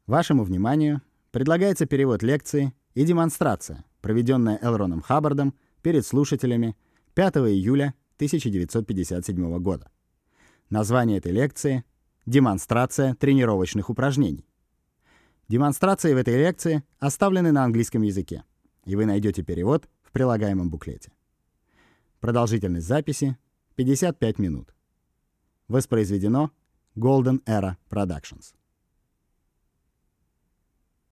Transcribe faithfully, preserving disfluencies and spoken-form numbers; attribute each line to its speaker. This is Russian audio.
Speaker 1: Вашему вниманию предлагается перевод лекции и демонстрация, проведенная Эл Роном Хаббардом перед слушателями пятого июля тысяча девятьсот пятьдесят седьмого года. Название этой лекции — «Демонстрация тренировочных упражнений». Демонстрации в этой лекции оставлены на английском языке, и вы найдете перевод в прилагаемом буклете. Продолжительность записи — пятьдесят пять минут. Воспроизведено Golden Era Productions.